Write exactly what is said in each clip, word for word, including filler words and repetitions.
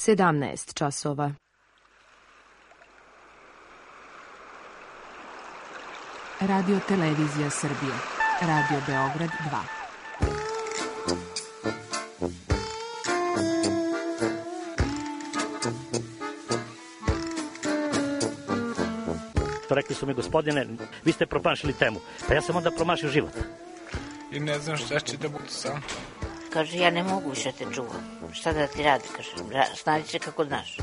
sedamnaest časova. Radio Televizija Srbije. Radio Beograd dva. Rekli su mi, gospodine, vi ste promašili temu. Pa ja sam onda promašio život. I ne znam šta će da budu sam. Kaže, ja ne mogu više te čuvam. Šta da ti radi? Kaže, snađi se kako znaš.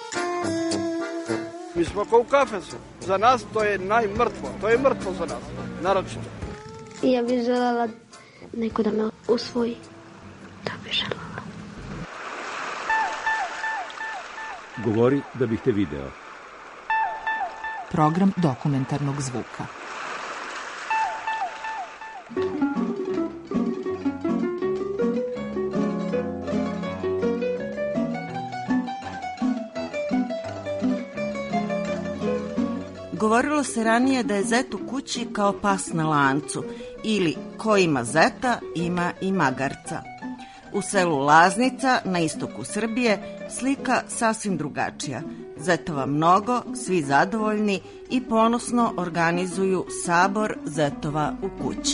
Mi smo kao u kafesu. Za nas to je najmrtvo. To je mrtvo za nas. Naročito. Ja bih želela neko da me usvoji. Da bih želela. Govori da bih te video. Program dokumentarnog zvuka. Govorilo se ranije da je zet u kući kao pas na lancu ili ko ima zeta, ima i magarca. U selu Laznica, na istoku Srbije, slika sasvim drugačija. Zetova mnogo, svi zadovoljni i ponosno organizuju sabor zetova u kući.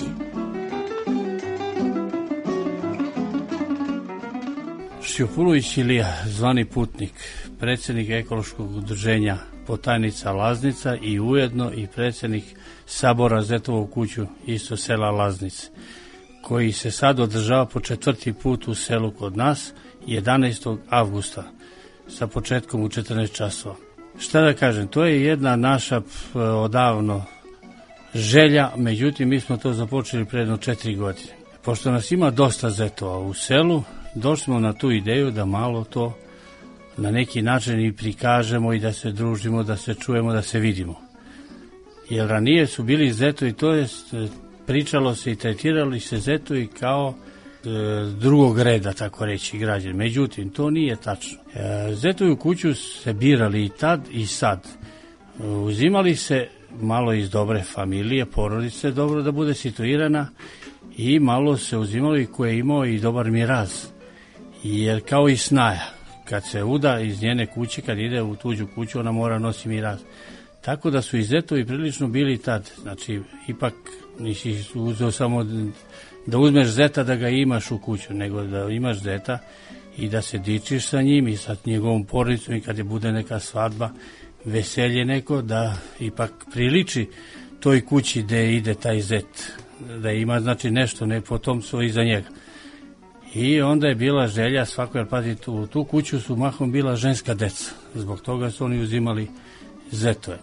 Šjopulović Ilija, zvani Putnik, predsjednik ekološkog udruženja Potajnica Laznica i ujedno i predsjednik sabora Zetovo u kuću isto sela Laznice, koji se sad održava po četvrti put u selu kod nas jedanaestog avgusta sa početkom u četrnaest časova. Šta da kažem, to je jedna naša odavno želja, međutim mi smo to započeli pre jedno četiri godine. Pošto nas ima dosta zetova u selu, došli smo na tu ideju da malo to na neki način i prikažemo i da se družimo, da se čujemo, da se vidimo. Jer ranije su bili zetovi, to je pričalo se i tretirali se zetovi kao e, drugog reda, tako reći, građani. Međutim, to nije tačno. E, zetovi u kuću se birali i tad i sad. E, uzimali se malo iz dobre familije, porodice, dobro da bude situirana, i malo se uzimalo i koje je imao i dobar miraz. Jer kao i snaja, kad se uda iz njene kuće, kad ide u tuđu kuću, ona mora nositi miraz. Tako da su i zetovi prilično bili tad. Znači, ipak nisi uzeo samo da uzmeš zeta da ga imaš u kuću, nego da imaš zeta i da se dičiš sa njim i sa njegovom porodicom, i kad je bude neka svadba, veselje neko, da ipak priliči toj kući gde ide taj zet, da ima znači nešto, ne potomstvo iza njega. I onda je bila želja svako, jer pazite, u tu kuću su mahom bila ženska deca, zbog toga su oni uzimali zetove.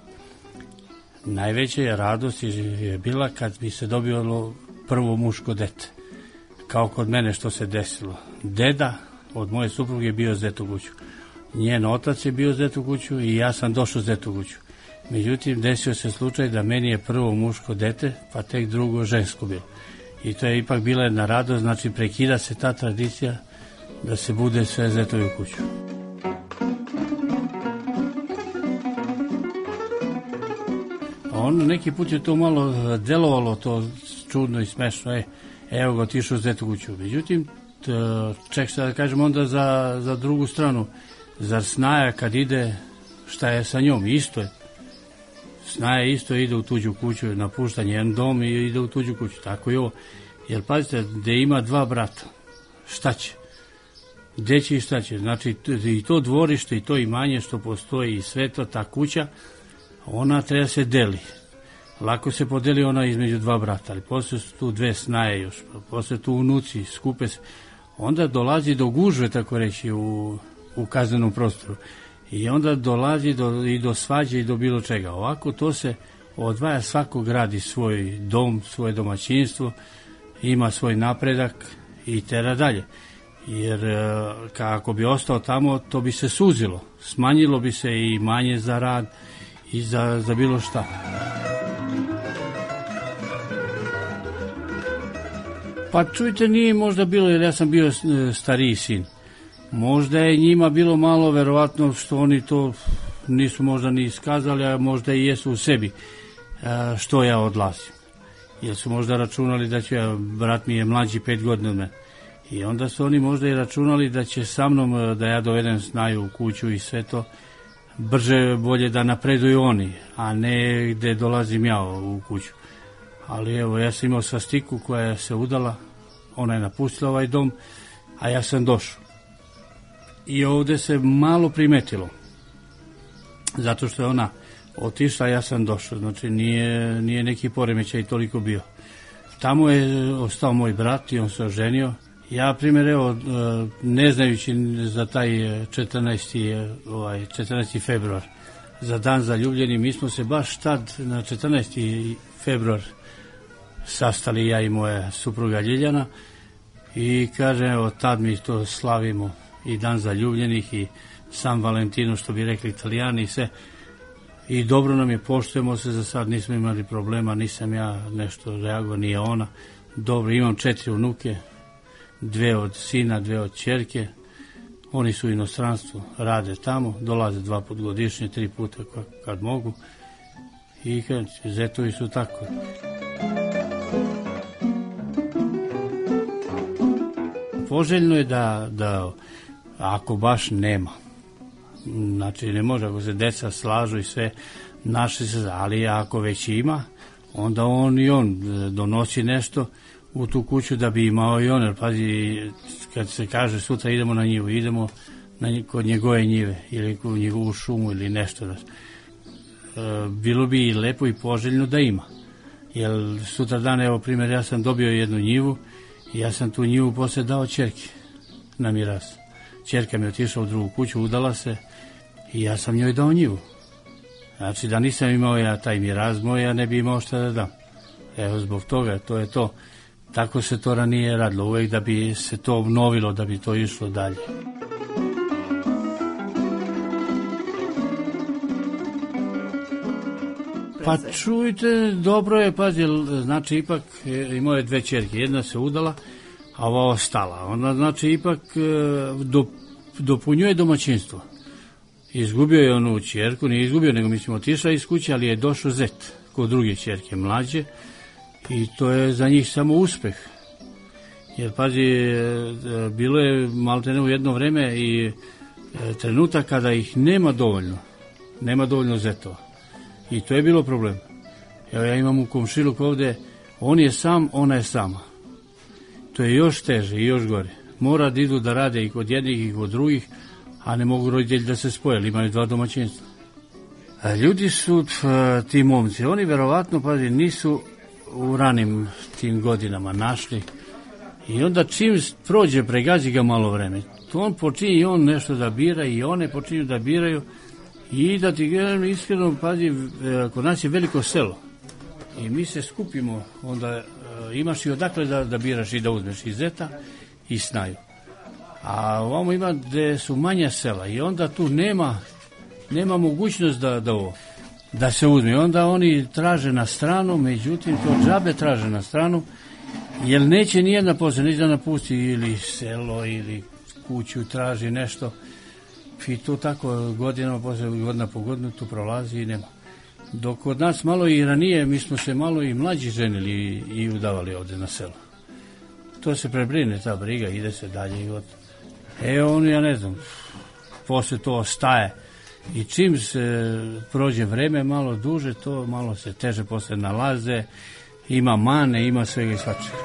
Najveća radost je bila kad bi se dobilo prvo muško dete, kao kod mene što se desilo. Deda od moje supruge je bio zet u kuću, njen otac je bio zet u kuću i ja sam došao zet u kuću. Međutim, desio se slučaj da meni je prvo muško dete, pa tek drugo žensko bilo. I to je ipak bila jedna radost, znači prekida se ta tradicija da se bude sve zetovi u kuću. On neki put je to malo delovalo, to čudno i smešno, e, evo ga otišao zet u kuću. Međutim, ček šta da kažem onda za, za drugu stranu, zar snaja kad ide, šta je sa njom, isto je. Snaja isto ide u tuđu kuću, napušta njen dom i ide u tuđu kuću, tako i ovo. Jer pazite, gde ima dva brata, šta će? Gde će i šta će? Znači, i to dvorište, i to imanje što postoji, i sve to, ta kuća, ona treba se deli. Lako se podeli ona između dva brata, ali posle su tu dve snaje još, posle tu unuci, skupe se. Onda dolazi do gužve, tako reći, u, u kaznenom prostoru. I onda dolazi do, i do svađe i do bilo čega. Ovako to se odvaja, svako gradi svoj dom, svoje domaćinstvo, ima svoj napredak i tera dalje. Jer kako bi ostao tamo, to bi se suzilo. Smanjilo bi se i manje za rad i za, za bilo šta. Pa čujte, nije možda bilo, jer ja sam bio stariji sin. Možda je njima bilo malo verovatno što oni to nisu možda ni iskazali, a možda i jesu u sebi što ja odlazim. Jer su možda računali da ću ja, brat mi je mlađi pet godina od mene. I onda su oni možda i računali da će sa mnom, da ja dovedem snaju u kuću i sve to, brže, bolje da napreduju oni, a ne gde dolazim ja u kuću. Ali evo, ja sam imao svastiku koja se udala, ona je napustila ovaj dom, a ja sam došao. I ovde se malo primetilo, zato što je ona otišla, ja sam došao, znači nije, nije neki poremećaj toliko bio. Tamo je ostao moj brat i on se oženio. Ja, primjer, evo, ne znajući za taj četrnaesti, ovaj, četrnaesti februar, za dan zaljubljeni, mi smo se baš tad, na četrnaesti februar, sastali ja i moja supruga Ljiljana i kažem, evo, tad mi to slavimo, i dan zaljubljenih i San Valentino, što bi rekli Italijani i sve. I dobro nam je, poštujemo se, za sad nismo imali problema, nisam ja nešto reagovao, nije ona. Dobro, imam četiri unuke, dve od sina, dve od ćerke. Oni su u inostranstvu, rade tamo, dolaze dva put godišnje, tri puta kad mogu. I kad zetovi su tako. Poželjno je da, da ako baš nema, znači ne može, ako se deca slažu i sve, naše se, ali ako već ima, onda on i on donosi nešto u tu kuću da bi imao i on, jer pazi, kad se kaže sutra idemo na njivu, idemo na, kod njegove njive ili kod njegovu šumu ili nešto, da, e, bilo bi i lepo i poželjno da ima, jer sutra dan, evo primjer, ja sam dobio jednu njivu i ja sam tu njivu posle dao ćerki na miraz. Ćerka mi je otišla u drugu kuću, udala se i ja sam njoj dao njivu. Znači da nisam imao ja taj miraz moj, ja ne bi imao šta da dam. Evo zbog toga, to je to. Tako se to ranije radilo, uvek da bi se to obnovilo, da bi to išlo dalje. Pa čujte, dobro je, pazi, znači ipak imao je dve ćerke, jedna se udala, a ova ostala. Onda znači ipak do, dopunjuje domaćinstvo. Izgubio je onu ćerku, nije izgubio, nego mislim otišla iz kuće, ali je došao zet kod druge ćerke, mlađe, i to je za njih samo uspeh. Jer pazi, bilo je maltene u jedno vreme i trenutak kada ih nema dovoljno, nema dovoljno zetova. I to je bilo problem. Evo ja imam u komšiluk ovde, on je sam, ona je sama. To je još teže i još gore. Mora da idu da rade i kod jednih i kod drugih, a ne mogu roditelji da se spoje, ali imaju dva domaćinstva. A ljudi su, ti momci, oni verovatno, pazi, nisu u ranim tim godinama našli. I onda čim prođe, pregađi ga malo vreme, to on počinje i on nešto da bira i one počinju da biraju. I da ti gledam iskreno, pazi, kod nas je veliko selo i mi se skupimo, onda imaš i odakle da, da biraš i da uzmeš i zeta i snaju. A ovamo ima gde su manja sela i onda tu nema, nema mogućnost da, da, ovo, da se uzme. Onda oni traže na stranu, međutim to džabe traže na stranu, jer neće nijedna posle, neće da napusti ili selo ili kuću, traži nešto. I to tako godinama, posle godina po godinu, tu prolazi i nema. Dok kod nas malo i ranije, mi smo se malo i mlađi ženili i, i udavali ovde na selo. To se prebrine, ta briga, ide se dalje i od... E, on, ja ne znam, posle to ostaje. I čim se prođe vreme malo duže, to malo se teže posle nalaze, ima mane, ima svega i svačega.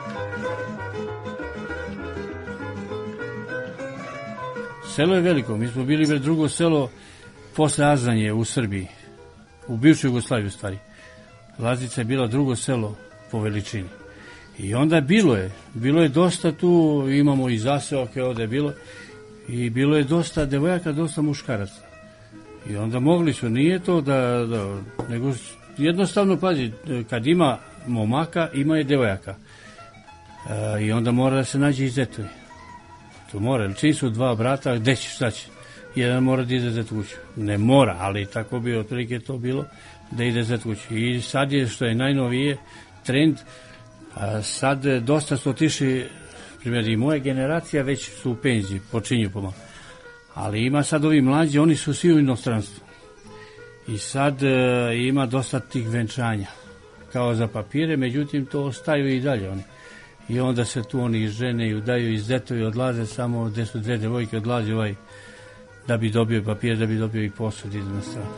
Selo je veliko, mi smo bili već drugo selo posle Azanje u Srbiji, u bivšoj Jugoslaviji u stvari. Laznica je bila drugo selo po veličini. I onda bilo je, bilo je dosta tu, imamo i zaseoke ovde je bilo, i bilo je dosta devojaka, dosta muškaraca. I onda mogli su, nije to da, da nego jednostavno, pazi, kad ima momaka, ima i devojaka. E, I onda mora da se nađe i zetovi. To mora, jer čiji su dva brata, gde će, šta će? Jedan mora da ide zet kuću. Ne mora, ali tako bi otprilike to bilo, da ide zet kuću. I sad je, što je najnovije, trend, a sad dosta su otišli, primjer, i moja generacija već su u penziji, počinju pomalo. Ali ima sad ovi mlađi, oni su svi u inostranstvu. I sad e, ima dosta tih venčanja, kao za papire, međutim to ostaju i dalje oni. I onda se tu oni žene i udaju i zetovi odlaze samo gde su dve devojke odlaze ovaj da bi dobio papir, da bi dobio i posud iz na stranu.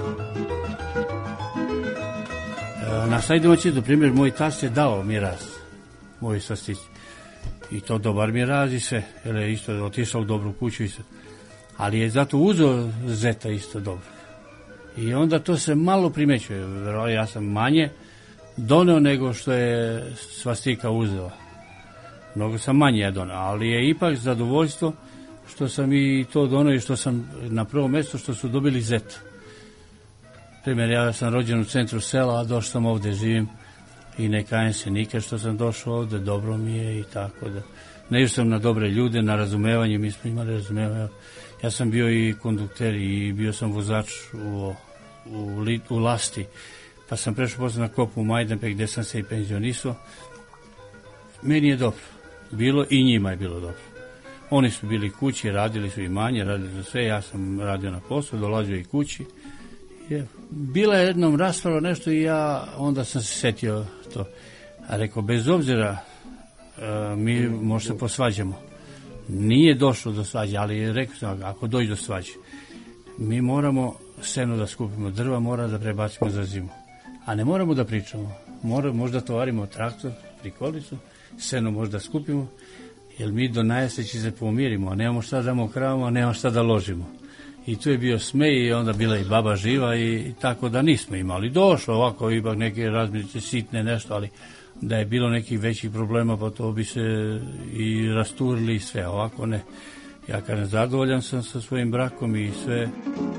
Na sad domaćinstvu, primjer, moj tast je dao miraz, moj sastić. I to dobar miraz i sve, jer je isto otišao u dobru kuću i sve. Ali je zato uzeo zeta isto dobro. I onda to se malo primećuje, verovatno ja sam manje doneo nego što je svastika uzela. Mnogo sam manje ja doneo, ali je ipak zadovoljstvo što sam i to doneo i što sam na prvo mjesto što su dobili zeta. Primjer, ja sam rođen u centru sela, a došao sam ovde, živim i ne kajem se nikad što sam došao ovde, dobro mi je i tako da. Naišao sam na dobre ljude, na razumevanje, mi smo imali razumevanje. Ja sam bio i kondukter i bio sam vozač u, u, u Lasti, pa sam prešao posle na Kopu u Majdanpek gde sam se i penzionisao. Meni je dobro bilo i njima je bilo dobro. Oni su bili kući, radili su i manje, radili su sve, ja sam radio na poslu, dolazio i kući. Je, bila je jednom rasprava nešto i ja onda sam se setio to. A rekao, bez obzira, e, mi možda se posvađamo. Nije došlo do svađe, ali rekao sam, ako dođe do svađe, mi moramo seno da skupimo, drva mora da prebacimo za zimu. A ne moramo da pričamo. Mora, možda tovarimo traktor, prikolicu, seno možda skupimo, jer mi do najeseći se pomirimo, a nemamo šta da damo kravama, a nemamo šta da ložimo. I tu je bio smej i onda bila i baba živa i, i tako da nismo imali. Došlo ovako ipak neke razmišljice sitne nešto, ali da je bilo nekih većih problema pa to bi se i rasturili i sve, ovako ne. Ja kažem, zadovoljan sam sa svojim brakom i sve.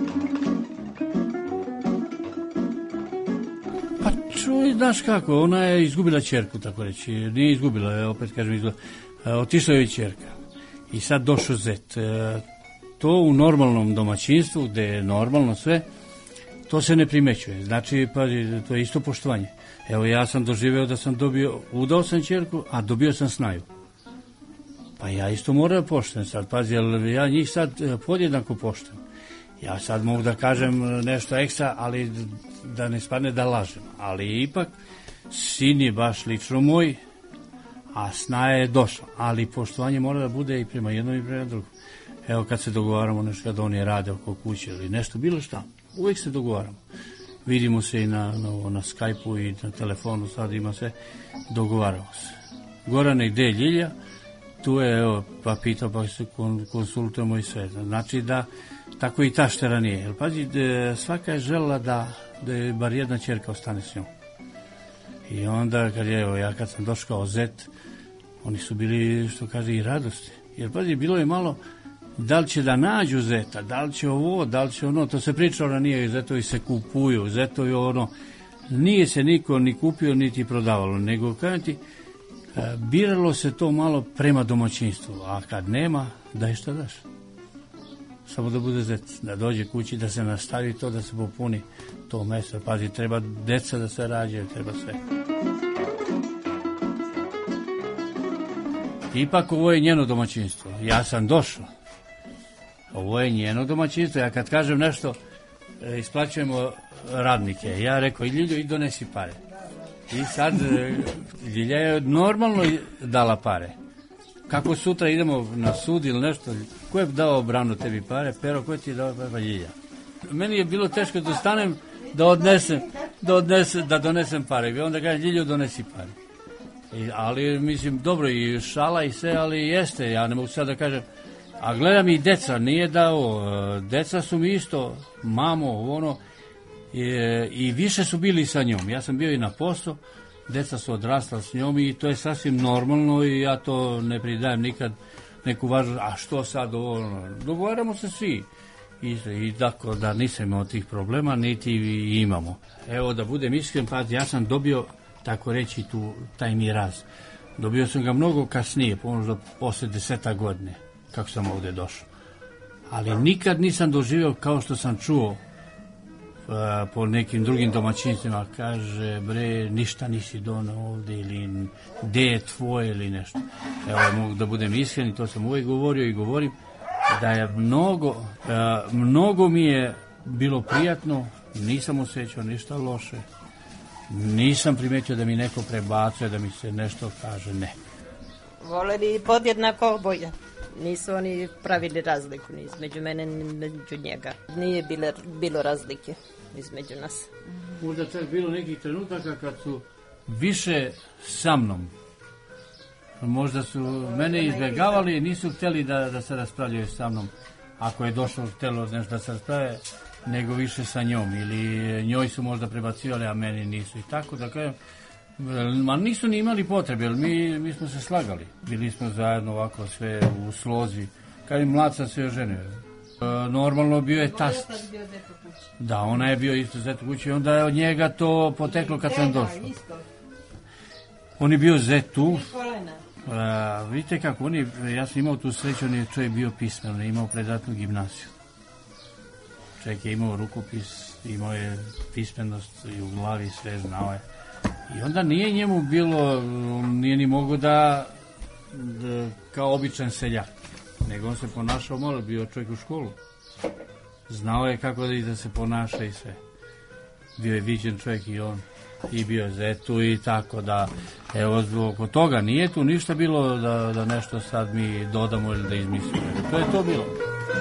Pa čuj, znaš kako, ona je izgubila ćerku, tako reći, nije izgubila, opet kažem, izgubila. Otišla je i ćerka i sad došao zet. To u normalnom domaćinstvu, gde je normalno sve, to se ne primećuje. Znači, pazi, to je isto poštovanje. Evo, ja sam doživeo da sam dobio, udao sam ćerku, a dobio sam snaju. Pa ja isto moram pošten sad, pazi, jer ja njih sad podjednako pošten. Ja sad mogu da kažem nešto ekstra, ali da ne spadne da lažem. Ali ipak, sin je baš lično moj, a snaja je došla. Ali poštovanje mora da bude i prema jednom i prema drugom. Evo kad se dogovaramo nešto, kad oni rade oko kuće ili nešto, bilo šta, uvijek se dogovaramo. Vidimo se i na, na, na Skype-u i na telefonu, sad ima sve, dogovaramo se. Gorane, gde je Ljilja? Tu je, evo, pa pitao, pa se konsultujemo i sve. Znači da, tako i taštera nije. Jer pazi, de, svaka je želela da, da je bar jedna ćerka ostane s njom. I onda, kad je, evo, ja kad sam došao kao zet, oni su bili, što kaže, i radosti. Jer pazi, bilo je malo, da li će da nađu zeta, da li će ovo, da li će ono, to se pričalo da nije, zetovi se kupuju, zetovi ono, nije se niko ni kupio, niti prodavalo, nego, kažem ti, biralo se to malo prema domaćinstvu, a kad nema, daj šta daš. Samo da bude zet, da dođe kući, da se nastavi to, da se popuni to mesto. Pazi, treba deca da se rađaju, treba sve. Ipak ovo je njeno domaćinstvo. Ja sam došao. Ovo je njeno domaćinstvo. Ja kad kažem nešto, isplaćujemo radnike. Ja rekao, i Ljiljo, i donesi pare. I sad, Ljilja je normalno dala pare. Kako sutra idemo na sud ili nešto, ko je dao Brano tebi pare? Pero, ko je ti dao pare? Pa Ljilja. Meni je bilo teško da stanem, da odnesem, da, odnesem, da donesem pare. I onda kažem, Ljiljo, donesi pare. I, ali, mislim, dobro, i šala i sve, ali jeste, ja ne mogu sad da kažem. A gledam i deca, nije dao, deca su mi isto, mamo, ono, i, i više su bili sa njom. Ja sam bio i na poslu, deca su odrasla s njom i to je sasvim normalno i ja to ne pridajem nikad neku važnost, a što sad ovo, dogovaramo se svi. I, i tako da nisam imao tih problema, niti imamo. Evo da budem iskren, pa ja sam dobio, tako reći, tu, taj miraz. Dobio sam ga mnogo kasnije, možda posle deseta godine, kako sam ovde došao. Ali nikad nisam doživio kao što sam čuo po nekim drugim domaćinstvima, kaže, bre, ništa nisi donao ovde ili gde je tvoje ili nešto. Evo, mogu da budem iskren, to sam uvijek govorio i govorim, da je mnogo, mnogo mi je bilo prijatno, nisam osjećao ništa loše, nisam primetio da mi neko prebacuje, da mi se nešto kaže, ne. Voleli podjednako oboje. Nisu oni pravili razliku ni između mene ni između njega. Nije bile, bilo razlike između nas. Možda čak bilo nekih trenutaka kad su više sa mnom. Možda su mene izbjegavali i nisu htjeli da, da se raspravljaju sa mnom. Ako je došlo htjelo nešto da se raspravlja, nego više sa njom. Ili njoj su možda prebacivali, a meni nisu. I tako da kažem, ma nisu ni imali potrebe, jer mi, mi smo se slagali. Bili smo zajedno ovako sve u slozi. Kad je mlad sam se oženio. E, normalno bio je tast. Da, ona je bio isto zet u kući. Onda je od njega to poteklo kad sam došao. On je bio zet tu. E, vidite kako, on je, ja sam imao tu sreću, on je čovjek bio pismen, on je imao predratnu gimnaziju. Čovjek je imao rukopis, imao je pismenost i u glavi sve znao je. I onda nije njemu bilo, nije ni mogo da, da kao običan seljak, nego on se ponašao malo, bio čovjek u školu. Znao je kako da, da se ponaša i sve. Bio je viđen čovjek i on, i bio je zetu i tako da, evo, oko toga nije tu ništa bilo da, da nešto sad mi dodamo ili da izmislimo. To je to bilo.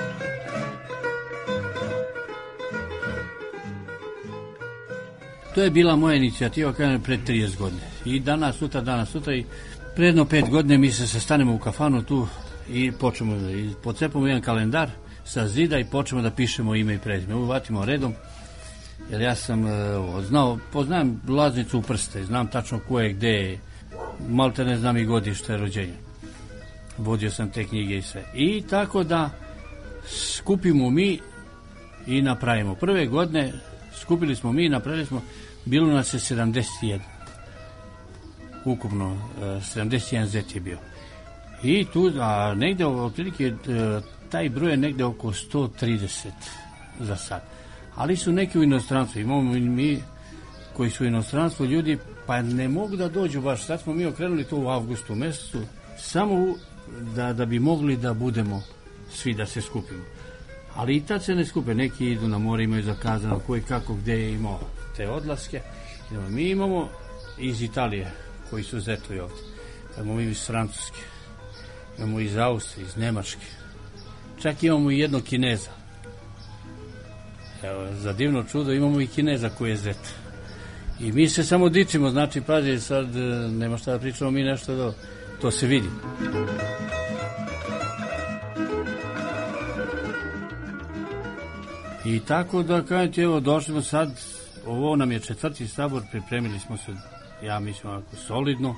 To je bila moja inicijativa kada pred trideset godine. I danas, sutra, danas, sutra i predno pet godine mi se sastanemo u kafanu tu i počnemo, i pocepamo jedan kalendar sa zida i počnemo da pišemo ime i prezime. Uvatimo redom, jer ja sam o, znao, poznajem Laznicu u prste, znam tačno ko je, gde je, malte ne znam i godište rođenja. Vodio sam te knjige i sve. I tako da skupimo mi i napravimo. Prve godine skupili smo mi i napravili smo, bilo nas je sedamdeset jedan. Ukupno sedamdeset jedan zet je bio. I tu, a negde, otprilike, taj broj je negde oko sto trideset za sad. Ali su neki u inostranstvu. Imamo mi koji su u inostranstvu ljudi, pa ne mogu da dođu baš. Sad smo mi okrenuli to u avgustu mesecu, samo da, da bi mogli da budemo svi da se skupimo. Ali i tad se ne skupe, neki idu na more, imaju zakazano koji kako gde je imao te odlaske. Mi imamo iz Italije, koji su zetovi ovdje. Imamo iz Francuske, imamo iz Austrije, iz Nemačke. Čak imamo i jednog Kineza. Evo, za divno čudo imamo i Kineza koji je zet. I mi se samo dičimo, znači, pazi, sad nema šta da pričamo mi nešto, do, to se vidi. I tako da, kažete, evo, došli smo sad, ovo nam je četvrti sabor, pripremili smo se, ja mislim, ovako solidno.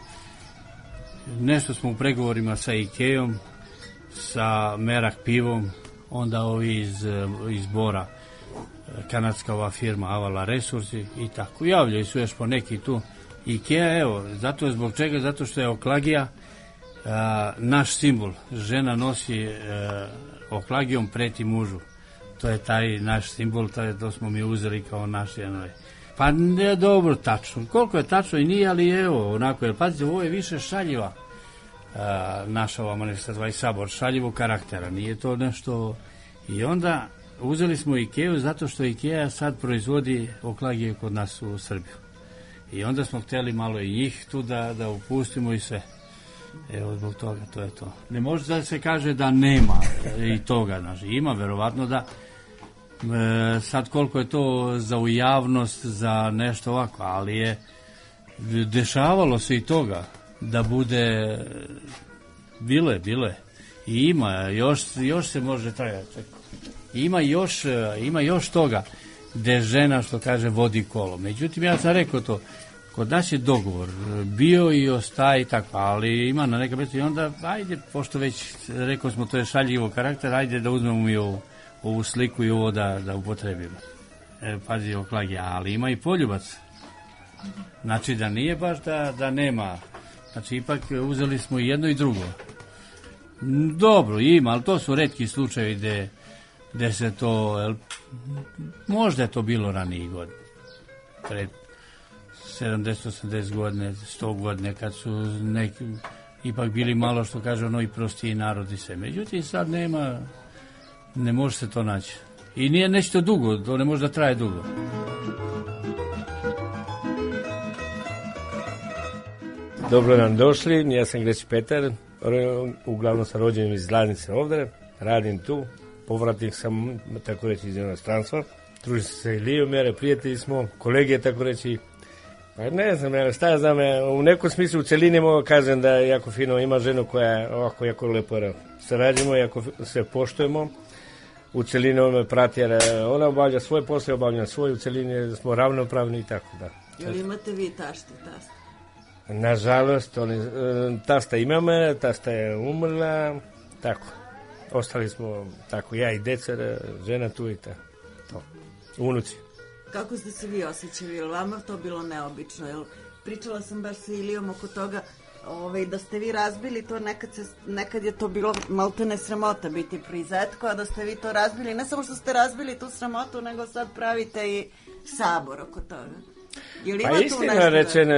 Nešto smo u pregovorima sa Ikeom, sa Merak pivom, onda ovi iz, iz Bora, kanadska ova firma Avala Resursi i tako. Javljaju su još po neki tu. Ikea, evo, zato zbog čega, zato što je oklagija a, naš simbol. Žena nosi a, oklagijom preti mužu. To je taj naš simbol, taj, to smo mi uzeli kao naš jednoj. Pa ne dobro tačno. Koliko je tačno i nije, ali evo, onako, jer pazite, ovo je više šaljiva a, naša ova manifestacija, ovaj sabor, šaljivog karaktera, nije to nešto. I onda uzeli smo Ikeu zato što Ikea sad proizvodi oklagije kod nas u Srbiju. I onda smo htjeli malo i njih tu da, da upustimo i sve. Evo, zbog toga, to je to. Ne može da se kaže da nema i toga, znači, ima verovatno da e, sad koliko je to za u javnost, za nešto ovako, ali je dešavalo se i toga da bude, bile, bile i ima, još, još se može trajati. Ima još, ima još toga gde žena, što kaže, vodi kolo. Međutim, ja sam rekao to, kod nas je dogovor, bio i ostaje i tako, ali ima na neka mesta i onda, ajde, pošto već rekao smo, to je šaljivo karakter, ajde da uzmemo mi ovu, ovu sliku i ovo da, da upotrebimo. E, pazi, oklagija, ali ima i poljubac. Znači da nije baš da, da nema. Znači, ipak uzeli smo i jedno i drugo. Dobro, ima, ali to su retki slučajevi gde gde se to, možda je to bilo ranijih godina, pred sedamdeset osamdeset godine, sto godine, kad su neki, ipak bili malo, što kaže ono, i prostiji narodi se. Međutim, sad nema, ne može se to naći. I nije nešto dugo, to ne može da traje dugo. Dobro nam došli, ja sam Greć Petar, uglavnom sam rođen iz Laznice ovde, radim tu, povratnik sam, tako reći, iz inostranstva. Družim se sa Ilijom, jer prijatelji smo, kolege, tako reći. Pa ne znam, šta ja znam, u nekom smislu u celini mogu kažem da jako fino ima ženu koja je ovako jako lepo sarađujemo, jako se poštujemo. U celini ona me prati, jer ona obavlja svoj posao, obavlja svoj, u celini smo ravnopravni i tako da. Jel imate vi taštu, tasta? Nažalost, oni, tasta ima mene, tasta je umrla, tako. Ostali smo, tako, ja i deca, žena tu i tako. To. Unuci. Kako ste se vi osjećali? Je li vama to bilo neobično? Jel, pričala sam baš sa Ilijom oko toga ovaj, da ste vi razbili to, nekad, se, nekad je to bilo maltene sramota biti prizetko, a da ste vi to razbili, ne samo što ste razbili tu sramotu, nego sad pravite i sabor oko toga. Jel ima pa tu istina rečeno,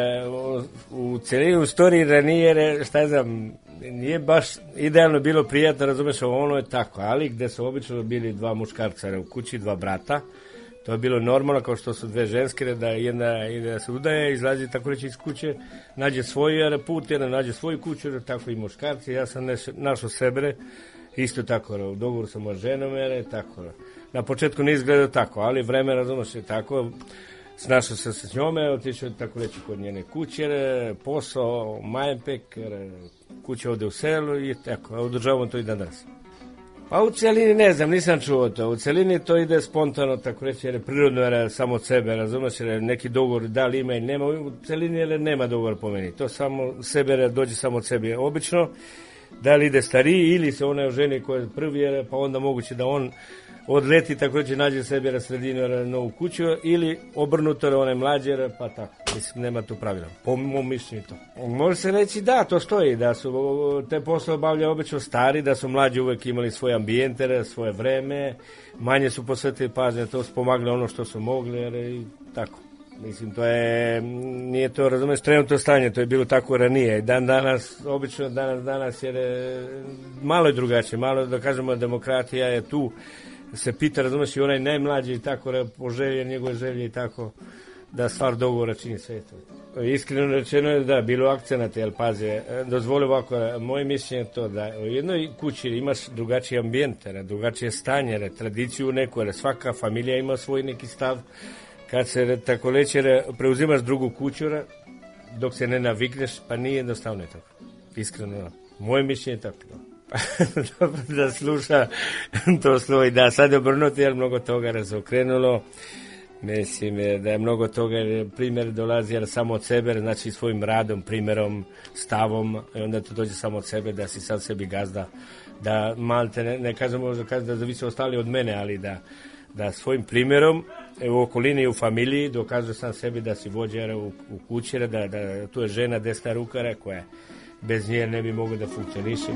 u, u celini istoriji ranije, šta znam, nije baš idealno bilo prijatno, razumeš, ono je tako, ali gde su obično bili dva muškarca u kući, dva brata, to je bilo normalno, kao što su dve ženske, da jedna ide da se udaje, izlazi tako reći iz kuće, nađe svoj put, jedna nađe svoju kuću, tako i muškarci, ja sam neš, našao sebe, isto tako, u dogovoru sa mojom ženom, jer tako, na početku ne izgledao tako, ali vreme, razumeš, je tako, snašao se s njome, otišao tako reći kod njene kuće, posao, Majepek, kuća ovde u selu i tako, održavamo to i dan danas. Pa u celini ne znam, nisam čuo to. U celini to ide spontano, tako reći, jer je prirodno, jer je samo od sebe, razumeš, jer je neki dogovor da li ima ili nema. U celini jer nema dogovor po meni. To samo sebe dođe samo od sebe. Obično, da li ide stariji ili se ona ženi koja je prvi, jer, pa onda moguće da on odleti, tako reći, nađe sebi na sredinu na novu kuću, ili obrnuto, ona je mlađe, pa tako. Mislim, nema tu pravila. Po mom mišljenju to. Može se reći da, to stoji, da su te posle obavljaju obično stari, da su mlađi uvek imali svoje ambijente, svoje vreme, manje su posvetili pažnje, to su pomagli ono što su mogli, jer i tako. Mislim, to je, nije to, razumeš, trenutno stanje, to je bilo tako ranije. Dan danas, obično danas, danas, jer je, malo je drugačije, malo, da kažemo, demokratija je tu, se pita, razumeš, i onaj najmlađi i tako, poželje njegove želje i tako, da stvar dogovora čini sve to. Iskreno rečeno je da, bilo akcenata, jel paze, dozvoli ovako, moje mišljenje je to da u jednoj kući imaš drugačiji ambijent, drugačije stanje, tradiciju neku, jer svaka familija ima svoj neki stav, kad se tako reći, preuzimaš drugu kuću, dok se ne navikneš, pa nije jednostavno je tako. Iskreno, moje mišljenje je tako. Dobro da sluša to slovo i da sad je obrnuti, jer mnogo toga razokrenulo. Mislim da je mnogo toga, jer primjer dolazi jer samo od sebe, znači svojim radom, primjerom, stavom, i onda to dođe samo od sebe, da si sad sebi gazda, da malte, ne, ne kažem možda kažem da zavisi ostali od mene, ali da, da svojim primjerom u okolini i u familiji dokazuje sam sebi da si vođa u, u kući, da, da tu je žena desna ruka koja bez nje ne bi mogao da funkcioniše.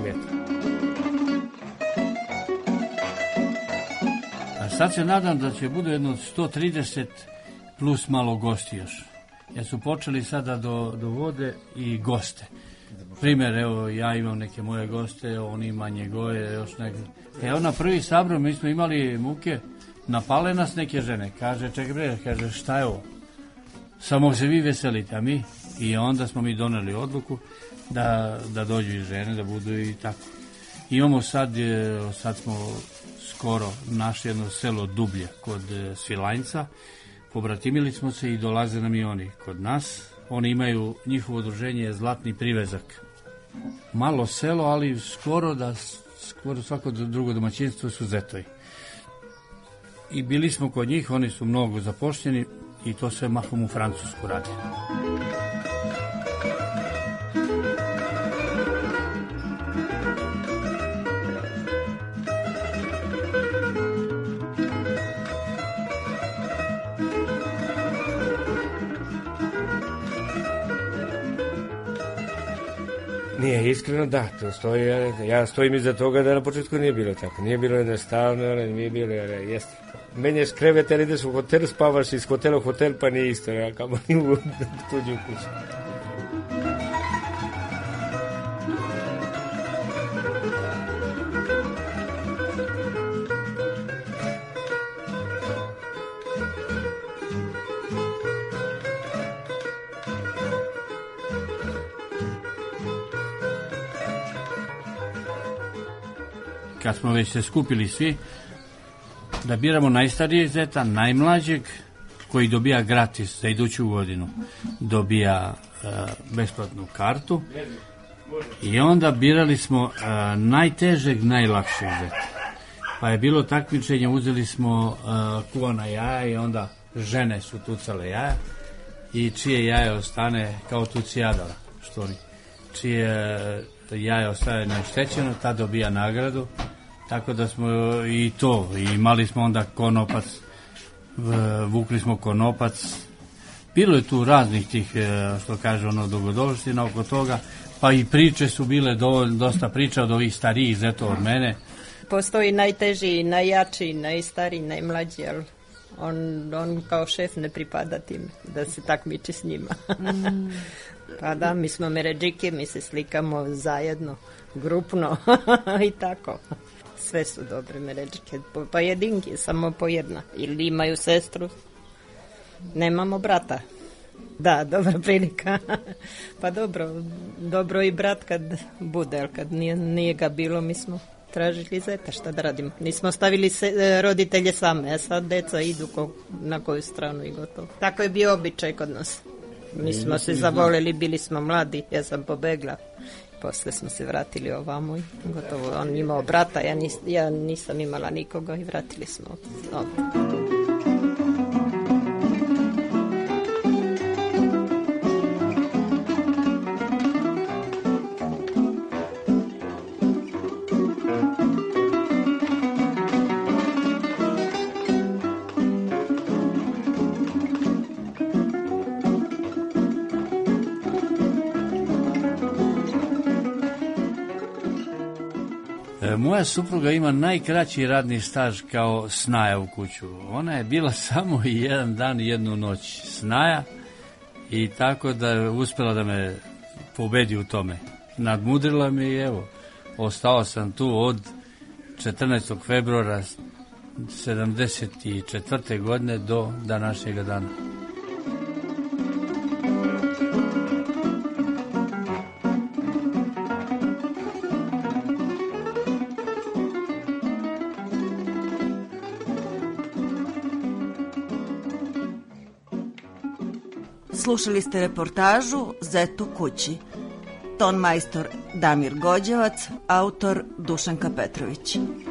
A sad se nadam da će bude jedno sto trideset plus malo gosti još. Jer su počeli sada do, do vode i goste. Primjer, evo, ja imam neke moje goste, on ima njegove, još neke. Evo na prvi sabor mi smo imali muke, napale nas neke žene. Kaže, čekaj bre, kaže, šta je ovo? Samo se vi veselite, a mi? I onda smo mi doneli odluku da, da dođu i žene, da budu i tako. Imamo sad, sad smo skoro našli jedno selo Dublje kod Svilajnca, pobratimili smo se i dolaze nam i oni kod nas. Oni imaju, njihovo udruženje Zlatni privezak. Malo selo, ali skoro da skoro svako drugo domaćinstvo su zetoji. I bili smo kod njih, oni su mnogo zapošljeni i to sve mahom u Francusku radi. Nije, iskreno da, to stoji, ja stojim iza toga da na početku nije bilo tako, nije bilo jednostavno, nije bilo, jeste. Menjaš krevet, jer ideš u hotel, spavaš iz hotela u hotel, pa nije isto, ja kamo nije u tuđu kuću. kad smo već se skupili svi, da biramo najstarijeg zeta, najmlađeg, koji dobija gratis za iduću godinu, dobija uh, besplatnu kartu, i onda birali smo uh, najtežeg, najlakšeg zeta. Pa je bilo takmičenje, uzeli smo uh, kuvana jaja i onda žene su tucale jaja i čije jaje ostane kao tucijadala, što oni, čije jaje ostaje neoštećeno, ta dobija nagradu, tako da smo i to, i imali smo onda konopac, vukli smo konopac, bilo je tu raznih tih, što kaže ono, dogodovština oko toga, pa i priče su bile dovoljno, dosta priča od ovih starijih zeta od mene. Postoji najteži, najjači, najstariji, najmlađi, ali on, on kao šef ne pripada tim da se takmiči s njima. Mm. Pa da, mi smo meređike, mi se slikamo zajedno, grupno i tako. Sve su dobre meređike, pa jedinki, samo po jedna. Ili imaju sestru, nemamo brata. Da, dobra prilika. Pa dobro, dobro i brat kad bude, ali kad nije, nije ga bilo, mi smo tražili zeta, šta da radimo. Nismo stavili se, roditelje same, a sad deca idu ko, na koju stranu i gotovo. Tako je bio običaj kod nas. Mi smo se zavoleli, bili smo mladi, ja sam pobegla. Posle smo se vratili ovamo i gotovo. On imao brata, ja, nis, ja nisam imala nikoga i vratili smo ovdje. Moja supruga ima najkraći radni staž kao snaja u kuću. Ona je bila samo jedan dan i jednu noć snaja i tako da je uspjela da me pobedi u tome. Nadmudrila me i evo, ostao sam tu od četrnaestog februara sedamdeset četvrte godine do današnjega dana. Slušali ste reportažu Zet u kući. Ton majstor Damir Gođevac, autor Dušanka Petrović.